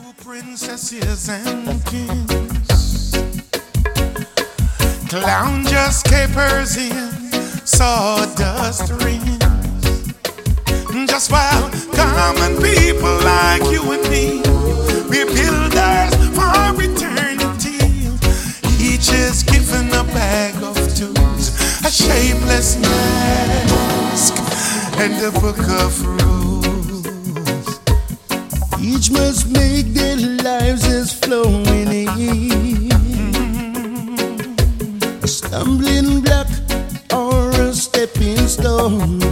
Princesses and kings, clown just capers in sawdust rings. Just while common people like you and me, we builders for eternity. Each is given a bag of tools, a shapeless mask, and a book of rules. Each must make their lives as flowing in. A stumbling block or a stepping stone.